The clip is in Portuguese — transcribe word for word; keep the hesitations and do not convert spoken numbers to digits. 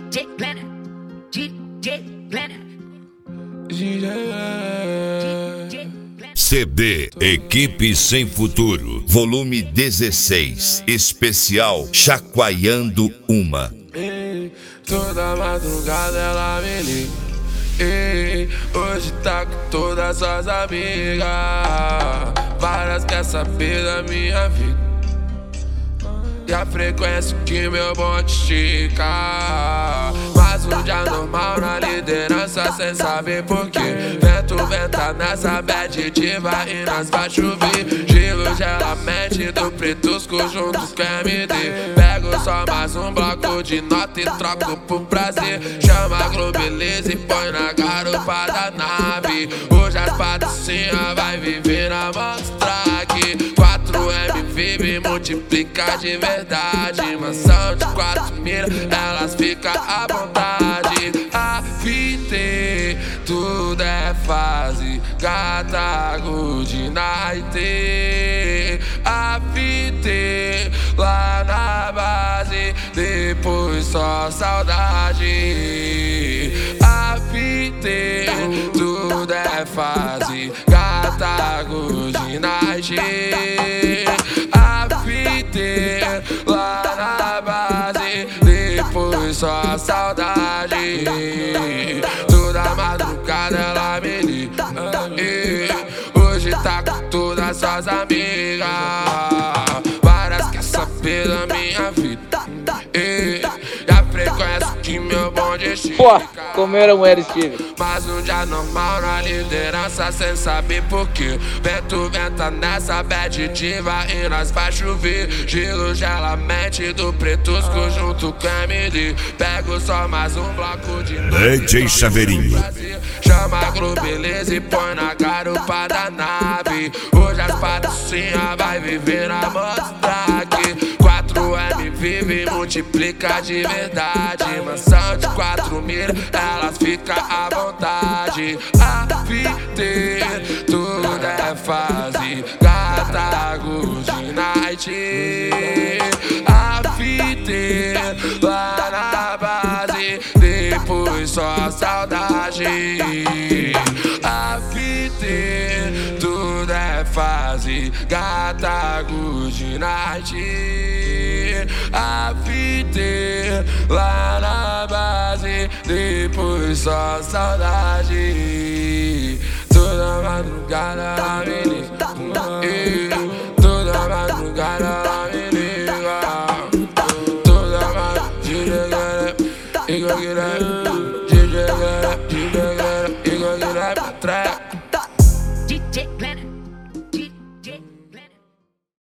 J Planner, G J Planner, G J C D Equipe Sem Futuro, volume dezesseis, especial Chacoalhando Uma. Ei, toda madrugada ela me liga. Ei, hoje tá com todas as amigas. Várias quer saber da minha vida e a frequência que meu bonde estica. Mas um dia normal na liderança sem saber porquê. Vento venta nessa bad diva e nós vai chover. Gelo gelamente do Pretusco junto com M D. Pego só mais um bloco de nota e troco por prazer. Chama a Globeleza e põe na garupa da nave. Hoje as patricinhas vai viver na mostra aqui. quatro M vive multiplica de verdade. Mansão de quatro mil, elas ficam à vontade. A vida, tudo é fase. Gata, good night. A vida, lá na base. Depois só saudade. A vida, tudo é fase. Gata, good night. A vida, lá na base. Depois só saudade. Toda madrugada ela me liga. E hoje tá com todas as amigas. Várias quer saber da minha vida e a frequência que meu bonde estica. Pô, comeram mulher Steve. Mas um dia normal na liderança sem saber porquê. Vento venta nessa bad diva e nós vai chover. Gelo gelamente do Pretusco junto com M D. Pego só mais um bloco de D J Chaveirinho. Chama a Globeleza e põe na garupa da nave. Hoje as patricinhas vai viver na mostra aqui. quatro M vive multiplica de verdade. Mansão de quatro mil, elas ficam à vontade. A vida, tudo é fase. Gata, good night. A vida, lá na base. Depois só saudade. A vida, tudo é fase. Gata, good night. A vida, lá na base. Depois só saudade. Toda madrugada ela me liga. E toda madrugada ela me liga. Toda madrugada e go get up, G J get up, G J get up, e go get up, track.